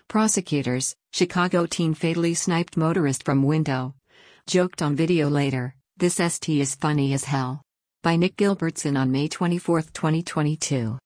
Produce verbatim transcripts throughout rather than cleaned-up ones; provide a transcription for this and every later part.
Prosecutors: Chicago teen fatally sniped motorist from window. Joked on video later, "This S T is funny as hell." By Nick Gilbertson on May twenty-fourth, twenty twenty-two.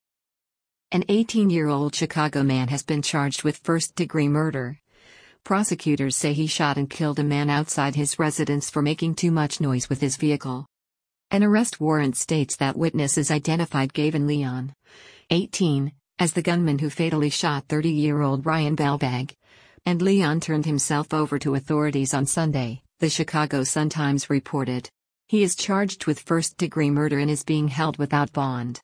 An eighteen-year-old Chicago man has been charged with first-degree murder. Prosecutors say he shot and killed a man outside his residence for making too much noise with his vehicle. An arrest warrant states that witnesses identified Gavin Leon, eighteen, as the gunman who fatally shot thirty-year-old Ryan Bellbag. And Leon turned himself over to authorities on Sunday, the Chicago Sun-Times reported. He is charged with first-degree murder and is being held without bond.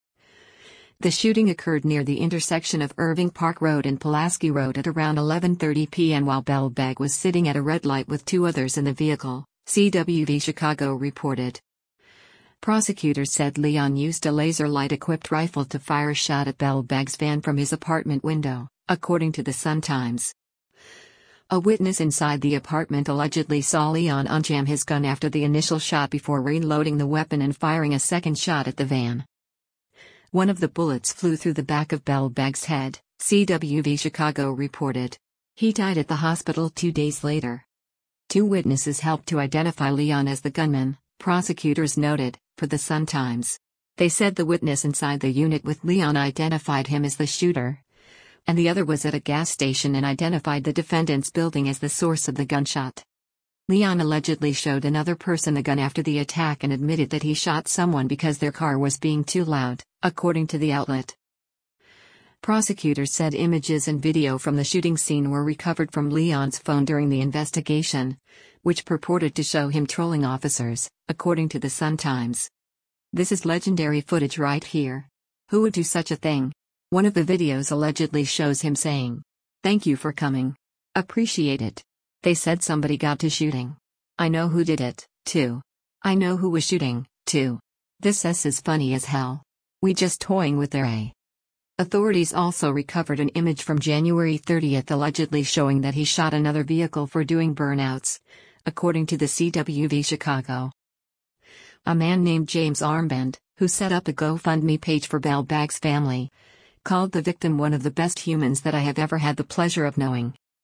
The shooting occurred near the intersection of Irving Park Road and Pulaski Road at around eleven thirty p m while Bellbag was sitting at a red light with two others in the vehicle, C W V Chicago reported. Prosecutors said Leon used a laser light-equipped rifle to fire a shot at Bellbag's van from his apartment window, according to the Sun-Times. A witness inside the apartment allegedly saw Leon unjam his gun after the initial shot before reloading the weapon and firing a second shot at the van. One of the bullets flew through the back of Bellbag's head, C W V Chicago reported. He died at the hospital two days later. Two witnesses helped to identify Leon as the gunman, prosecutors noted, for the Sun-Times. They said the witness inside the unit with Leon identified him as the shooter, and the other was at a gas station and identified the defendant's building as the source of the gunshot. Leon allegedly showed another person a gun after the attack and admitted that he shot someone because their car was being too loud, according to the outlet. Prosecutors said images and video from the shooting scene were recovered from Leon's phone during the investigation, which purported to show him trolling officers, according to the Sun-Times. "This is legendary footage right here. Who would do such a thing?" One of the videos allegedly shows him saying, "Thank you for coming. Appreciate it. They said somebody got to shooting. I know who did it, too. I know who was shooting, too. This S is funny as hell. We just toying with their A." Authorities also recovered an image from January thirtieth allegedly showing that he shot another vehicle for doing burnouts, according to the C W V Chicago. A man named James Armband, who set up a GoFundMe page for Bellbag's family, called the victim one of the best humans that I have ever had the pleasure of knowing.